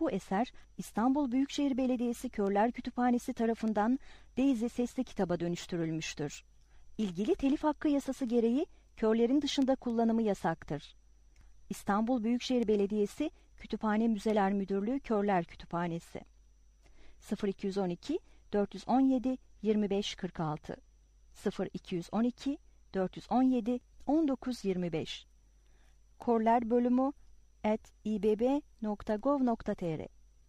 Bu eser İstanbul Büyükşehir Belediyesi Körler Kütüphanesi tarafından Daisy sesli kitaba dönüştürülmüştür. İlgili telif hakkı yasası gereği körlerin dışında kullanımı yasaktır. İstanbul Büyükşehir Belediyesi Kütüphane Müzeler Müdürlüğü Körler Kütüphanesi 0212 417 2546 0212 417 1925 Körler bölümü @ibb.gov.tr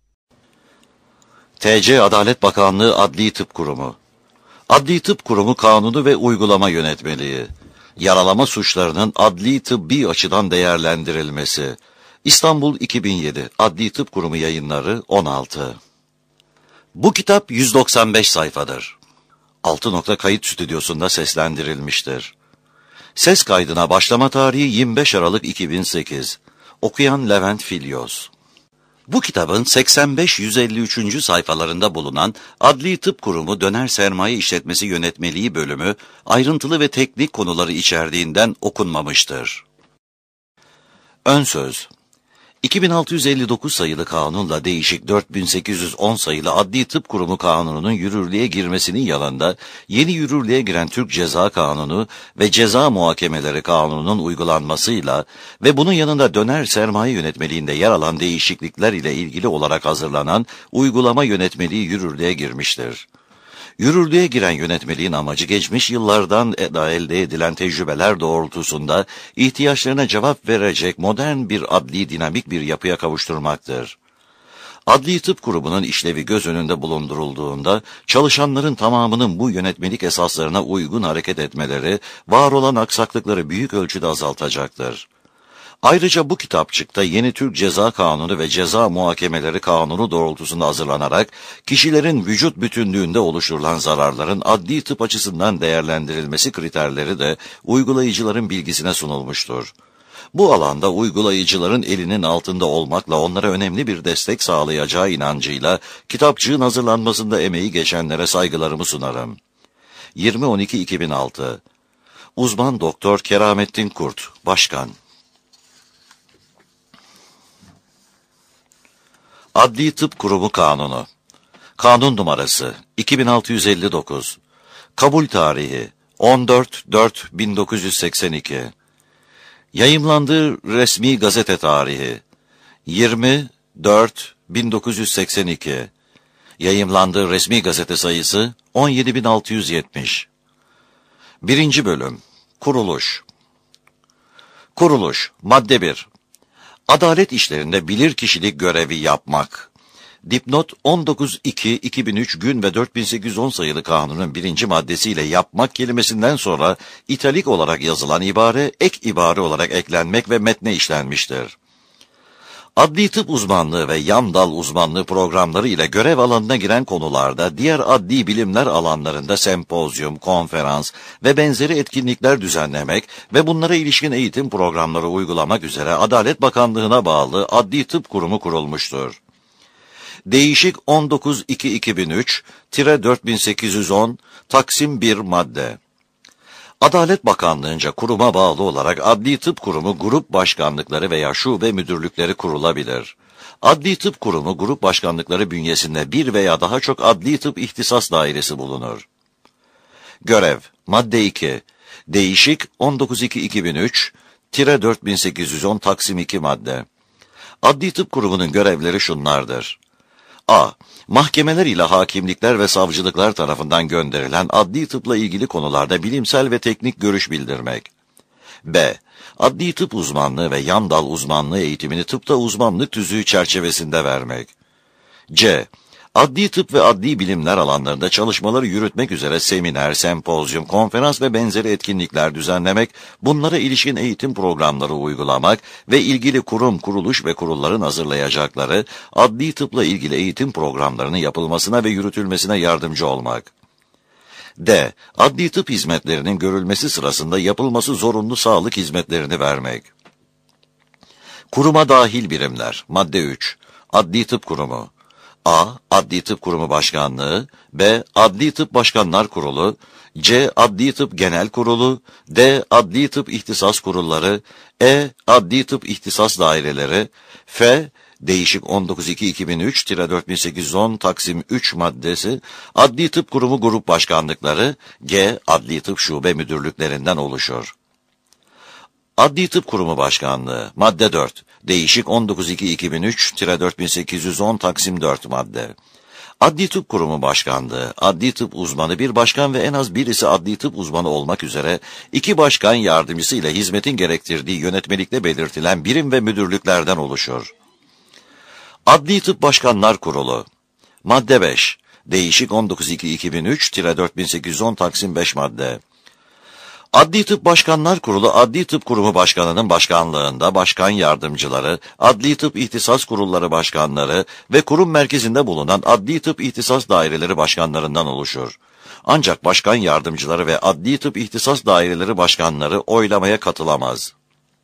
TC Adalet Bakanlığı Adli Tıp Kurumu Adli Tıp Kurumu Kanunu ve Uygulama Yönetmeliği Yaralama suçlarının adli tıbbi açıdan değerlendirilmesi İstanbul 2007 Adli Tıp Kurumu Yayınları 16 Bu kitap 195 sayfadır. 6 Kayıt Stüdyosu'nda seslendirilmiştir. Ses kaydına başlama tarihi 25 Aralık 2008. Okuyan Levent Filyos. Bu kitabın 85-153. sayfalarında bulunan Adli Tıp Kurumu Döner Sermaye İşletmesi Yönetmeliği bölümü ayrıntılı ve teknik konuları içerdiğinden okunmamıştır. Ön söz 2659 sayılı kanunla değişik 4810 sayılı Adli Tıp Kurumu Kanunu'nun yürürlüğe girmesinin yanında yeni yürürlüğe giren Türk Ceza Kanunu ve Ceza Muhakemeleri Kanunu'nun uygulanmasıyla ve bunun yanında döner sermaye yönetmeliğinde yer alan değişiklikler ile ilgili olarak hazırlanan uygulama yönetmeliği yürürlüğe girmiştir. Yürürlüğe giren yönetmeliğin amacı geçmiş yıllardan elde edilen tecrübeler doğrultusunda ihtiyaçlarına cevap verecek modern bir adli dinamik bir yapıya kavuşturmaktır. Adli Tıp Kurumu'nun işlevi göz önünde bulundurulduğunda çalışanların tamamının bu yönetmelik esaslarına uygun hareket etmeleri, var olan aksaklıkları büyük ölçüde azaltacaktır. Ayrıca bu kitapçıkta yeni Türk Ceza Kanunu ve Ceza Muhakemeleri Kanunu doğrultusunda hazırlanarak kişilerin vücut bütünlüğünde oluşturulan zararların adli tıp açısından değerlendirilmesi kriterleri de uygulayıcıların bilgisine sunulmuştur. Bu alanda uygulayıcıların elinin altında olmakla onlara önemli bir destek sağlayacağı inancıyla kitapçığın hazırlanmasında emeği geçenlere saygılarımı sunarım. 20.12.2006 Uzman Doktor Keramettin Kurt, Başkan. Adli Tıp Kurumu Kanunu Kanun numarası 2659 Kabul tarihi 14.4.1982 Yayımlandığı resmi gazete tarihi 20.4.1982 Yayımlandığı resmi gazete sayısı 17.670 1. Bölüm Kuruluş Kuruluş Madde 1 Adalet işlerinde bilirkişilik görevi yapmak. Dipnot 19.2.2003 gün ve 4810 sayılı kanunun 1. maddesiyle yapmak kelimesinden sonra italik olarak yazılan ibare ek ibare olarak eklenmek ve metne işlenmiştir. Adli tıp uzmanlığı ve yan dal uzmanlığı programları ile görev alanına giren konularda diğer adli bilimler alanlarında sempozyum, konferans ve benzeri etkinlikler düzenlemek ve bunlara ilişkin eğitim programları uygulamak üzere Adalet Bakanlığı'na bağlı Adli Tıp Kurumu kurulmuştur. Değişik 19.2.2003-4810 Taksim 1 madde. Adalet Bakanlığı'nca kuruma bağlı olarak Adli Tıp Kurumu grup başkanlıkları veya şube müdürlükleri kurulabilir. Adli Tıp Kurumu grup başkanlıkları bünyesinde bir veya daha çok adli tıp ihtisas dairesi bulunur. Görev Madde 2 Değişik 19.2.2003-4810 Taksim 2 madde. Adli Tıp Kurumu'nun görevleri şunlardır. A. Mahkemeler ile hakimlikler ve savcılıklar tarafından gönderilen adli tıpla ilgili konularda bilimsel ve teknik görüş bildirmek. B. Adli tıp uzmanlığı ve yan dal uzmanlığı eğitimini tıpta uzmanlık tüzüğü çerçevesinde vermek. C. Adli tıp ve adli bilimler alanlarında çalışmaları yürütmek üzere seminer, sempozyum, konferans ve benzeri etkinlikler düzenlemek, bunlara ilişkin eğitim programları uygulamak ve ilgili kurum, kuruluş ve kurulların hazırlayacakları adli tıpla ilgili eğitim programlarının yapılmasına ve yürütülmesine yardımcı olmak. D. Adli tıp hizmetlerinin görülmesi sırasında yapılması zorunlu sağlık hizmetlerini vermek. Kuruma dahil birimler. Madde 3. Adli Tıp Kurumu. A. Adli Tıp Kurumu Başkanlığı. B. Adli Tıp Başkanlar Kurulu. C. Adli Tıp Genel Kurulu. D. Adli Tıp İhtisas Kurulları. E. Adli Tıp İhtisas Daireleri. F. değişik 19.2.2003-4810 Taksim 3 maddesi, Adli Tıp Kurumu Grup Başkanlıkları, G. Adli Tıp Şube Müdürlüklerinden oluşur. Adli Tıp Kurumu Başkanlığı, madde 4, değişik 19.2.2003-4810 Taksim 4 madde. Adli Tıp Kurumu Başkanlığı, adli tıp uzmanı bir başkan ve en az birisi adli tıp uzmanı olmak üzere 2 başkan yardımcısı ile hizmetin gerektirdiği yönetmelikte belirtilen birim ve müdürlüklerden oluşur. Adli Tıp Başkanlar Kurulu, madde 5, değişik 19.2.2003-4810 Taksim 5 madde. Adli Tıp Başkanlar Kurulu, Adli Tıp Kurumu Başkanı'nın başkanlığında başkan yardımcıları, Adli Tıp İhtisas Kurulları Başkanları ve kurum merkezinde bulunan Adli Tıp İhtisas Daireleri Başkanlarından oluşur. Ancak başkan yardımcıları ve Adli Tıp İhtisas Daireleri Başkanları oylamaya katılamaz.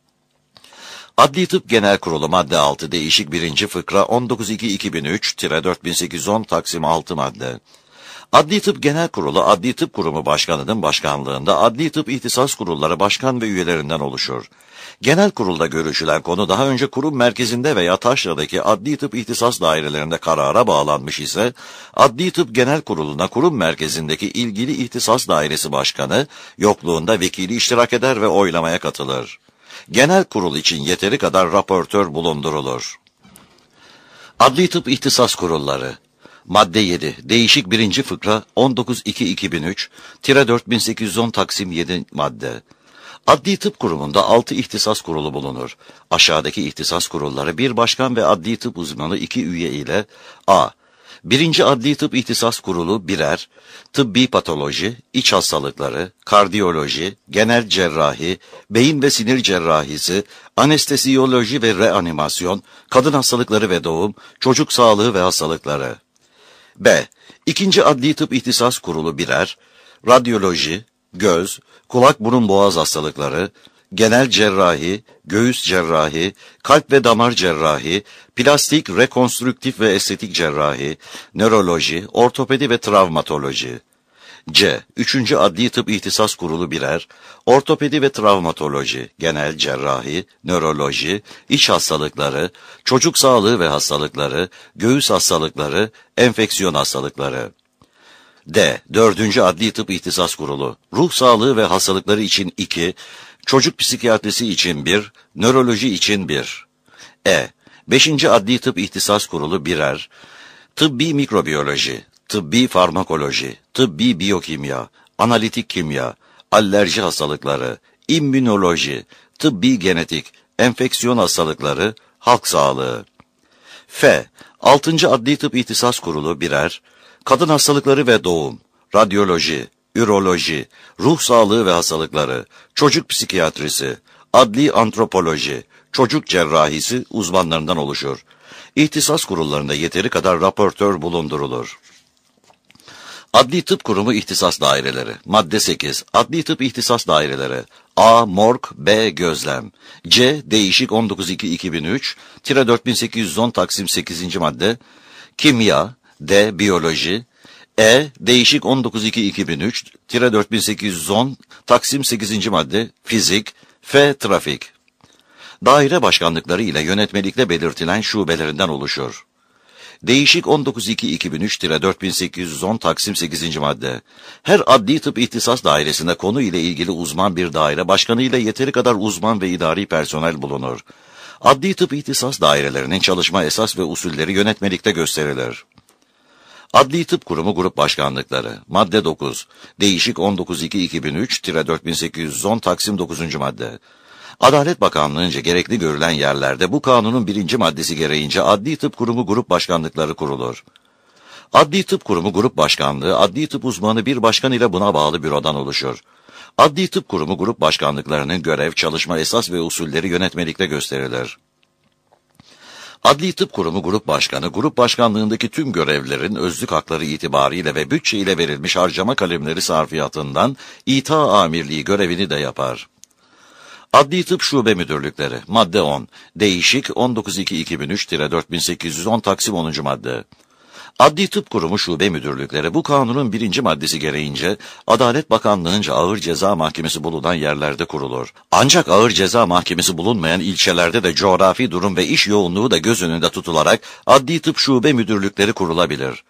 Adli Tıp Genel Kurulu, madde 6, değişik 1. fıkra 19.2.2003-4810 Taksim 6 madde. Adli Tıp Genel Kurulu, Adli Tıp Kurumu Başkanı'nın başkanlığında Adli Tıp İhtisas Kurulları Başkan ve üyelerinden oluşur. Genel kurulda görüşülen konu daha önce kurum merkezinde veya taşradaki Adli Tıp İhtisas Dairelerinde karara bağlanmış ise, Adli Tıp Genel Kurulu'na kurum merkezindeki ilgili İhtisas Dairesi Başkanı, yokluğunda vekili iştirak eder ve oylamaya katılır. Genel kurul için yeteri kadar raportör bulundurulur. Adli Tıp İhtisas Kurulları, madde 7, değişik 1. fıkra 19.2.2003-4810 Taksim 7 madde. Adli Tıp Kurumu'nda 6 ihtisas kurulu bulunur. Aşağıdaki ihtisas kurulları bir başkan ve adli tıp uzmanı 2 üye ile a. 1. Adli Tıp İhtisas Kurulu birer, tıbbi patoloji, iç hastalıkları, kardiyoloji, genel cerrahi, beyin ve sinir cerrahisi, anesteziyoloji ve reanimasyon, kadın hastalıkları ve doğum, çocuk sağlığı ve hastalıkları. B. 2. Adli Tıp İhtisas Kurulu birer, radyoloji, göz, kulak burun boğaz hastalıkları, genel cerrahi, göğüs cerrahi, kalp ve damar cerrahi, plastik, rekonstrüktif ve estetik cerrahi, nöroloji, ortopedi ve travmatoloji. C. 3. Adli Tıp İhtisas Kurulu birer, ortopedi ve travmatoloji, genel cerrahi, nöroloji, iç hastalıkları, çocuk sağlığı ve hastalıkları, göğüs hastalıkları, enfeksiyon hastalıkları. D. 4. Adli Tıp İhtisas Kurulu, ruh sağlığı ve hastalıkları için 2, çocuk psikiyatrisi için 1, nöroloji için 1. E. 5. Adli Tıp İhtisas Kurulu birer, tıbbi mikrobiyoloji, tıbbi farmakoloji, tıbbi biyokimya, analitik kimya, alerji hastalıkları, immünoloji, tıbbi genetik, enfeksiyon hastalıkları, halk sağlığı. F. 6. Adli Tıp İhtisas Kurulu birer, kadın hastalıkları ve doğum, radyoloji, üroloji, ruh sağlığı ve hastalıkları, çocuk psikiyatrisi, adli antropoloji, çocuk cerrahisi uzmanlarından oluşur. İhtisas kurullarında yeteri kadar raportör bulundurulur. Adli Tıp Kurumu İhtisas Daireleri, madde 8, Adli Tıp İhtisas Daireleri, A. Morg, B. Gözlem, C. Değişik 19.2.2003-4810 Taksim 8. madde, Kimya, D. Biyoloji, E. Değişik 19.2.2003-4810 Taksim 8. madde, Fizik, F. Trafik. Daire başkanlıkları ile yönetmelikte belirtilen şubelerinden oluşur. Değişik 19.2.2003-4810 Taksim 8. madde. Her adli tıp ihtisas dairesinde konu ile ilgili uzman bir daire başkanı ile yeteri kadar uzman ve idari personel bulunur. Adli tıp ihtisas dairelerinin çalışma esas ve usulleri yönetmelikte gösterilir. Adli Tıp Kurumu Grup Başkanlıkları, madde 9, değişik 19.2.2003-4810 Taksim 9. madde. Adalet Bakanlığı'nca gerekli görülen yerlerde bu kanunun 1. maddesi gereğince Adli Tıp Kurumu Grup Başkanlıkları kurulur. Adli Tıp Kurumu Grup Başkanlığı, adli tıp uzmanı bir başkan ile buna bağlı bürodan oluşur. Adli Tıp Kurumu Grup Başkanlıklarının görev, çalışma esas ve usulleri yönetmelikte gösterilir. Adli Tıp Kurumu Grup Başkanı, grup başkanlığındaki tüm görevlerin özlük hakları itibariyle ve bütçe ile verilmiş harcama kalemleri sarfiyatından İta amirliği görevini de yapar. Adli Tıp Şube Müdürlükleri, madde 10, değişik 19.2.2003-4810 Taksim 10. madde. Adli Tıp Kurumu şube müdürlükleri bu kanunun 1. maddesi gereğince Adalet Bakanlığı'nca ağır ceza mahkemesi bulunan yerlerde kurulur. Ancak ağır ceza mahkemesi bulunmayan ilçelerde de coğrafi durum ve iş yoğunluğu da göz önünde tutularak Adli Tıp Şube Müdürlükleri kurulabilir.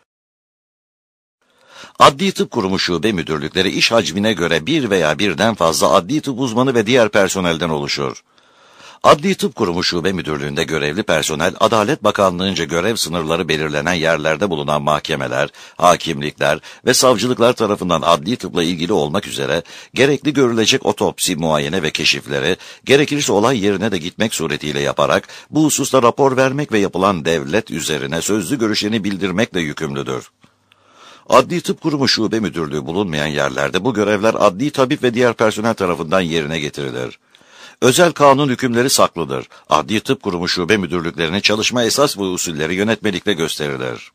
Adli Tıp Kurumu şube müdürlükleri iş hacmine göre bir veya birden fazla adli tıp uzmanı ve diğer personelden oluşur. Adli Tıp Kurumu şube müdürlüğünde görevli personel, Adalet Bakanlığı'nca görev sınırları belirlenen yerlerde bulunan mahkemeler, hakimlikler ve savcılıklar tarafından adli tıpla ilgili olmak üzere gerekli görülecek otopsi, muayene ve keşifleri, gerekirse olay yerine de gitmek suretiyle yaparak bu hususta rapor vermek ve yapılan devlet üzerine sözlü görüşlerini bildirmekle yükümlüdür. Adli Tıp Kurumu şube müdürlüğü bulunmayan yerlerde bu görevler adli tabip ve diğer personel tarafından yerine getirilir. Özel kanun hükümleri saklıdır. Adli Tıp Kurumu şube müdürlüklerinin çalışma esas ve usulleri yönetmelikle gösterilir.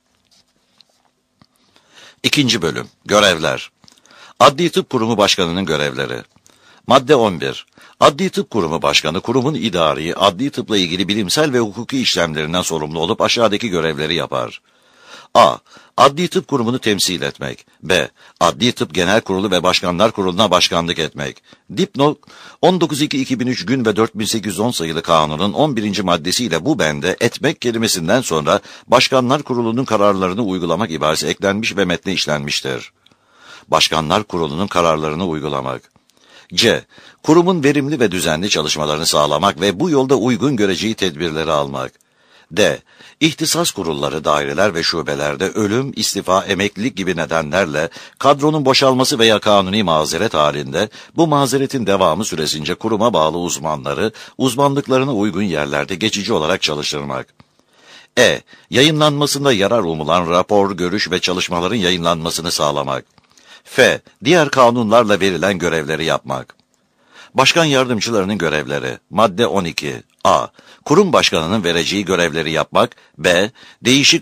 2. Bölüm. Görevler. Adli Tıp Kurumu Başkanı'nın görevleri. Madde 11. Adli Tıp Kurumu Başkanı, kurumun idari, adli tıpla ilgili bilimsel ve hukuki işlemlerinden sorumlu olup aşağıdaki görevleri yapar. A. Adli Tıp Kurumu'nu temsil etmek. B. Adli Tıp Genel Kurulu ve Başkanlar Kurulu'na başkanlık etmek. Dipnot 19.2.2003 gün ve 4810 sayılı kanunun 11. maddesiyle bu bende etmek kelimesinden sonra Başkanlar Kurulu'nun kararlarını uygulamak ibaresi eklenmiş ve metne işlenmiştir. Başkanlar Kurulu'nun kararlarını uygulamak. C. Kurumun verimli ve düzenli çalışmalarını sağlamak ve bu yolda uygun göreceği tedbirleri almak. D. İhtisas kurulları, daireler ve şubelerde ölüm, istifa, emeklilik gibi nedenlerle kadronun boşalması veya kanuni mazeret halinde bu mazeretin devamı süresince kuruma bağlı uzmanları uzmanlıklarına uygun yerlerde geçici olarak çalıştırmak. E. Yayınlanmasında yarar umulan rapor, görüş ve çalışmaların yayınlanmasını sağlamak. F. Diğer kanunlarla verilen görevleri yapmak. Başkan yardımcılarının görevleri. Madde 12. A. Kurum başkanının vereceği görevleri yapmak. B. Değişik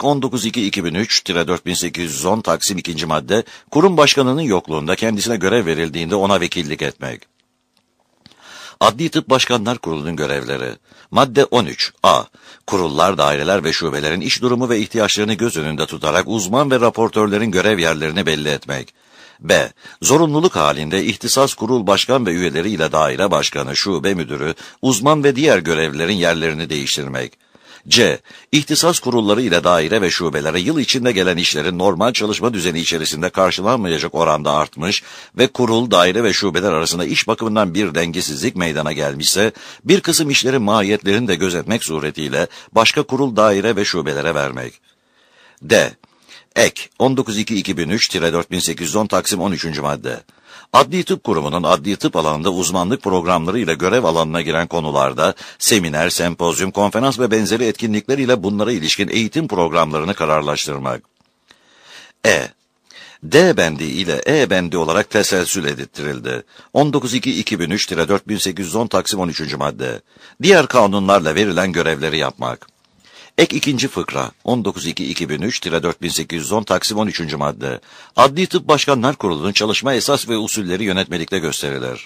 19.2.2003-4810 Taksim 2. madde. Kurum başkanının yokluğunda kendisine görev verildiğinde ona vekillik etmek. Adli Tıp Başkanlar Kurulu'nun görevleri. Madde 13. A. Kurullar, daireler ve şubelerin iş durumu ve ihtiyaçlarını göz önünde tutarak uzman ve raportörlerin görev yerlerini belli etmek. B. Zorunluluk halinde ihtisas kurul başkan ve üyeleriyle daire başkanı, şube müdürü, uzman ve diğer görevlilerin yerlerini değiştirmek. C. İhtisas kurulları ile daire ve şubelere yıl içinde gelen işlerin normal çalışma düzeni içerisinde karşılanmayacak oranda artmış ve kurul, daire ve şubeler arasında iş bakımından bir dengesizlik meydana gelmişse, bir kısım işlerin mahiyetlerini de gözetmek suretiyle başka kurul, daire ve şubelere vermek. D. Ek 19.2.2003-4810 Taksim 13. madde. Adli Tıp Kurumu'nun adli tıp alanında uzmanlık programları ile görev alanına giren konularda seminer, sempozyum, konferans ve benzeri etkinlikler ile bunlara ilişkin eğitim programlarını kararlaştırmak. E. D bendi ile E bendi olarak teselsül ediltirildi. 19.2.2003-4810 Taksim 13. madde. Diğer kanunlarla verilen görevleri yapmak. Ek 2. fıkra 19.2.2003-4810 Taksim 13. madde. Adli Tıp Başkanlar Kurulu'nun çalışma esas ve usulleri yönetmelikte gösterilir.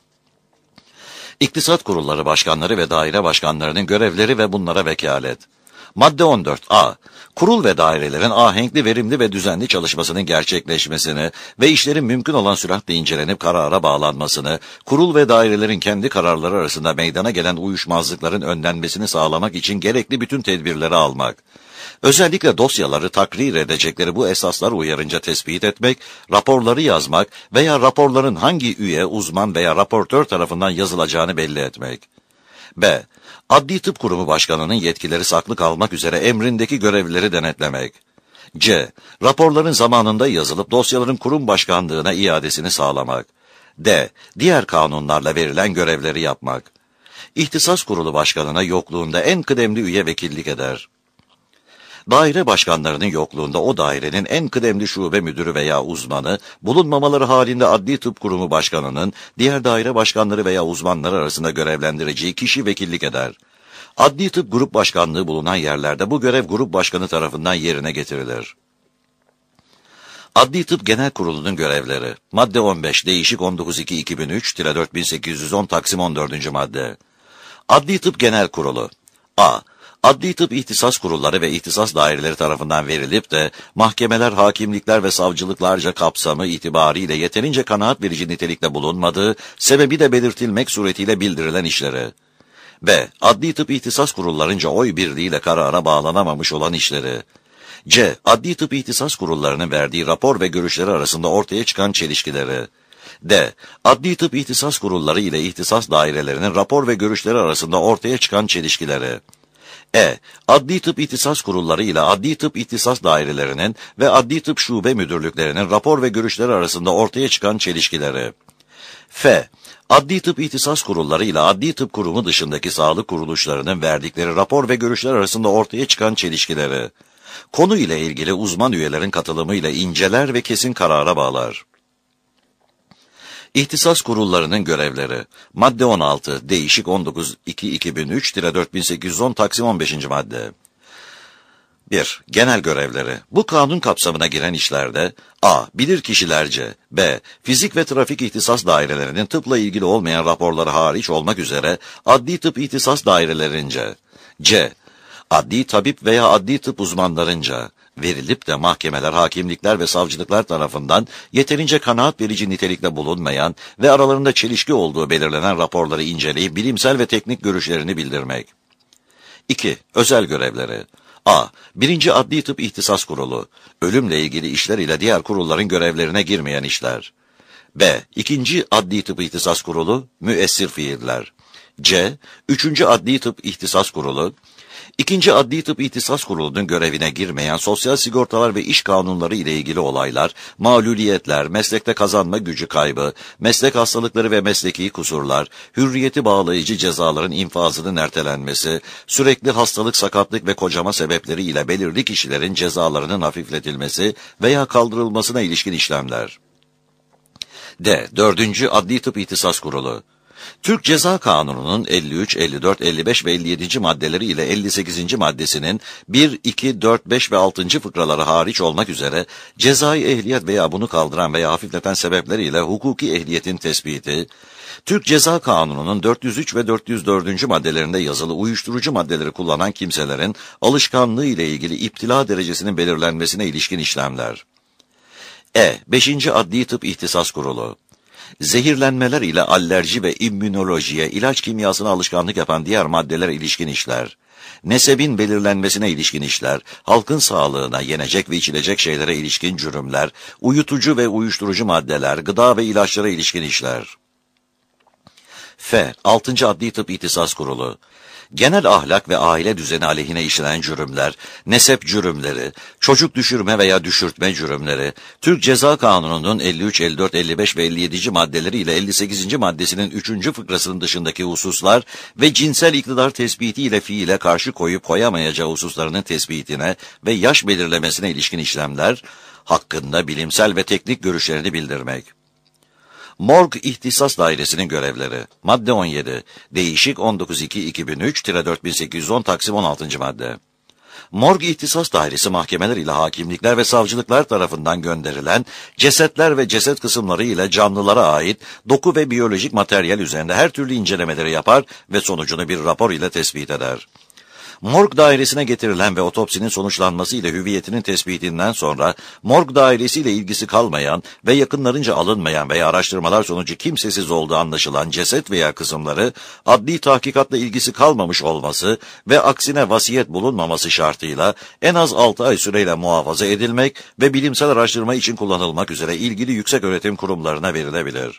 İktisat kurulları başkanları ve daire başkanlarının görevleri ve bunlara vekalet. Madde 14. A. Kurul ve dairelerin ahenkli, verimli ve düzenli çalışmasının gerçekleşmesini ve işlerin mümkün olan süratle incelenip karara bağlanmasını, kurul ve dairelerin kendi kararları arasında meydana gelen uyuşmazlıkların önlenmesini sağlamak için gerekli bütün tedbirleri almak. Özellikle dosyaları takrir edecekleri bu esaslar uyarınca tespit etmek, raporları yazmak veya raporların hangi üye, uzman veya raportör tarafından yazılacağını belli etmek. B. Adli Tıp Kurumu Başkanı'nın yetkileri saklı kalmak üzere emrindeki görevlileri denetlemek. C. Raporların zamanında yazılıp dosyaların kurum başkanlığına iadesini sağlamak. D. Diğer kanunlarla verilen görevleri yapmak. İhtisas Kurulu Başkanı'na yokluğunda en kıdemli üye vekillik eder. Daire başkanlarının yokluğunda o dairenin en kıdemli şube müdürü veya uzmanı, bulunmamaları halinde Adli Tıp Kurumu Başkanı'nın diğer daire başkanları veya uzmanları arasında görevlendireceği kişi vekillik eder. Adli Tıp Grup Başkanlığı bulunan yerlerde bu görev grup başkanı tarafından yerine getirilir. Adli Tıp Genel Kurulu'nun görevleri. Madde 15. Değişik 19.2.2003-4810 Taksim 14. madde. Adli Tıp Genel Kurulu. A. Adli tıp ihtisas kurulları ve ihtisas daireleri tarafından verilip de mahkemeler, hakimlikler ve savcılıklarca kapsamı itibariyle yeterince kanaat verici nitelikte bulunmadığı, sebebi de belirtilmek suretiyle bildirilen işleri. B. Adli tıp ihtisas kurullarınca oy birliğiyle karara bağlanamamış olan işleri. C. Adli tıp ihtisas kurullarının verdiği rapor ve görüşleri arasında ortaya çıkan çelişkileri. D. Adli tıp ihtisas kurulları ile ihtisas dairelerinin rapor ve görüşleri arasında ortaya çıkan çelişkileri. E. Adli tıp ihtisas kurulları ile adli tıp ihtisas dairelerinin ve adli tıp şube müdürlüklerinin rapor ve görüşleri arasında ortaya çıkan çelişkileri. F. Adli tıp ihtisas kurulları ile adli tıp kurumu dışındaki sağlık kuruluşlarının verdikleri rapor ve görüşler arasında ortaya çıkan çelişkileri. Konu ile ilgili uzman üyelerin katılımıyla inceler ve kesin karara bağlar. İhtisas kurullarının görevleri. Madde 16, değişik 19-2-2003-4810 Taksim 15. madde. 1. Genel görevleri. Bu kanun kapsamına giren işlerde a. Bilirkişilerce, b. Fizik ve trafik ihtisas dairelerinin tıpla ilgili olmayan raporları hariç olmak üzere adli tıp ihtisas dairelerince, c. Adli tabip veya adli tıp uzmanlarınca verilip de mahkemeler, hakimlikler ve savcılıklar tarafından yeterince kanaat verici nitelikte bulunmayan ve aralarında çelişki olduğu belirlenen raporları inceleyip bilimsel ve teknik görüşlerini bildirmek. 2. Özel görevleri. A. 1. Adli Tıp İhtisas Kurulu. Ölümle ilgili işler ile diğer kurulların görevlerine girmeyen işler. B. 2. Adli Tıp İhtisas Kurulu. Müessir fiiller. C. 3. Adli Tıp İhtisas Kurulu. 2. Adli Tıp İhtisas Kurulu'nun görevine girmeyen sosyal sigortalar ve iş kanunları ile ilgili olaylar, mağluliyetler, meslekte kazanma gücü kaybı, meslek hastalıkları ve mesleki kusurlar, hürriyeti bağlayıcı cezaların infazının ertelenmesi, sürekli hastalık, sakatlık ve kocama sebepleri ile belirli kişilerin cezalarının hafifletilmesi veya kaldırılmasına ilişkin işlemler. D. 4. Adli Tıp İhtisas Kurulu. Türk Ceza Kanunu'nun 53, 54, 55 ve 57. maddeleri ile 58. maddesinin 1, 2, 4, 5 ve 6. fıkraları hariç olmak üzere cezai ehliyet veya bunu kaldıran veya hafifleten sebepleriyle hukuki ehliyetin tespiti, Türk Ceza Kanunu'nun 403 ve 404. maddelerinde yazılı uyuşturucu maddeleri kullanan kimselerin alışkanlığı ile ilgili iptila derecesinin belirlenmesine ilişkin işlemler. E. 5. Adli Tıp İhtisas Kurulu. Zehirlenmeler ile alerji ve immünolojiye, ilaç kimyasına alışkanlık yapan diğer maddelere ilişkin işler, nesebin belirlenmesine ilişkin işler, halkın sağlığına, yenecek ve içilecek şeylere ilişkin cürümler, uyutucu ve uyuşturucu maddeler, gıda ve ilaçlara ilişkin işler. F. 6. Adli Tıp İhtisas Kurulu. Genel ahlak ve aile düzeni aleyhine işlenen cürümler, nesep cürümleri, çocuk düşürme veya düşürtme cürümleri, Türk Ceza Kanunu'nun 53, 54, 55 ve 57. maddeleri ile 58. maddesinin 3. fıkrasının dışındaki hususlar ve cinsel iktidar tespiti ile fiile karşı koyup koyamayacağı hususlarının tespitine ve yaş belirlemesine ilişkin işlemler, hakkında bilimsel ve teknik görüşlerini bildirmek. Morg İhtisas Dairesi'nin görevleri. Madde 17. Değişik 19-2-2003-4810 Taksim 16. madde. Morg İhtisas Dairesi mahkemeler ile hakimlikler ve savcılıklar tarafından gönderilen cesetler ve ceset kısımları ile canlılara ait doku ve biyolojik materyal üzerinde her türlü incelemeleri yapar ve sonucunu bir rapor ile tespit eder. Morg dairesine getirilen ve otopsinin sonuçlanması ile hüviyetinin tespitinden sonra morg dairesiyle ilgisi kalmayan ve yakınlarınca alınmayan veya araştırmalar sonucu kimsesiz olduğu anlaşılan ceset veya kısımları adli tahkikatla ilgisi kalmamış olması ve aksine vasiyet bulunmaması şartıyla en az 6 ay süreyle muhafaza edilmek ve bilimsel araştırma için kullanılmak üzere ilgili yükseköğretim kurumlarına verilebilir.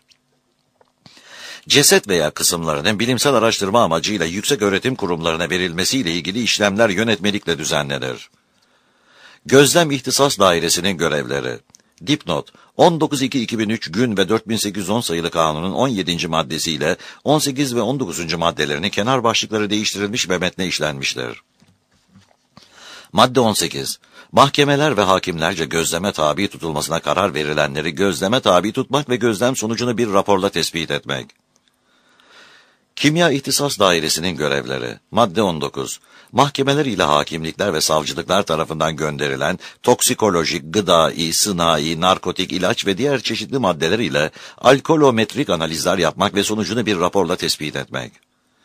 Ceset veya kısımlarının bilimsel araştırma amacıyla yükseköğretim kurumlarına verilmesiyle ilgili işlemler yönetmelikle düzenlenir. Gözlem İhtisas Dairesi'nin görevleri. Dipnot, 19-2-2003 gün ve 4810 sayılı kanunun 17. maddesiyle 18 ve 19. maddelerinin kenar başlıkları değiştirilmiş ve metne işlenmiştir. Madde 18. Mahkemeler ve hakimlerce gözleme tabi tutulmasına karar verilenleri gözleme tabi tutmak ve gözlem sonucunu bir raporla tespit etmek. Kimya İhtisas Dairesi'nin görevleri. Madde 19. Mahkemeler ile hakimlikler ve savcılıklar tarafından gönderilen toksikolojik, gıdai, sınai, narkotik, ilaç ve diğer çeşitli maddeler ile alkolometrik analizler yapmak ve sonucunu bir raporla tespit etmek.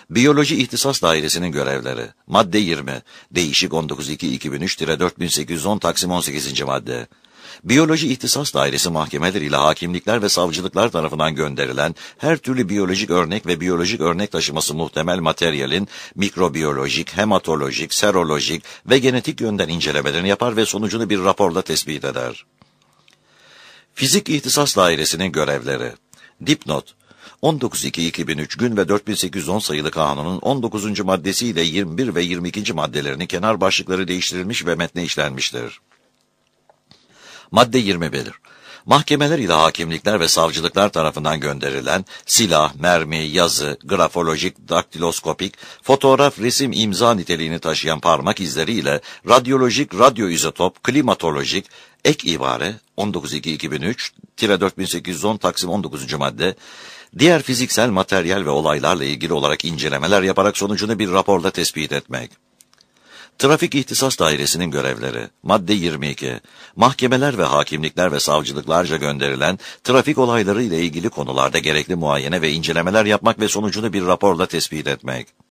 Biyoloji İhtisas Dairesi'nin görevleri. Madde 20. Değişik 192-2003-4810 Taksim 18. madde. Biyoloji İhtisas Dairesi mahkemeler ile hakimlikler ve savcılıklar tarafından gönderilen her türlü biyolojik örnek ve biyolojik örnek taşıması muhtemel materyalin mikrobiyolojik, hematolojik, serolojik ve genetik yönden incelemelerini yapar ve sonucunu bir raporla tespit eder. Fizik İhtisas Dairesi'nin görevleri. Dipnot 19.2.2003 gün ve 4810 sayılı kanunun 19. maddesiyle 21 ve 22. maddelerini kenar başlıkları değiştirilmiş ve metne işlenmiştir. Madde 21. Mahkemeler ile hakimlikler ve savcılıklar tarafından gönderilen silah, mermi, yazı, grafolojik, daktiloskopik, fotoğraf, resim, imza niteliğini taşıyan parmak izleri ile radyolojik, radyoizotop, klimatolojik, ek ibare 19.2.2003-4810 Taksim 19. madde, diğer fiziksel materyal ve olaylarla ilgili olarak incelemeler yaparak sonucunu bir raporda tespit etmek. Trafik İhtisas Dairesi'nin görevleri. Madde 22. Mahkemeler ve hakimlikler ve savcılıklarca gönderilen trafik olayları ile ilgili konularda gerekli muayene ve incelemeler yapmak ve sonucunu bir raporla tespit etmek.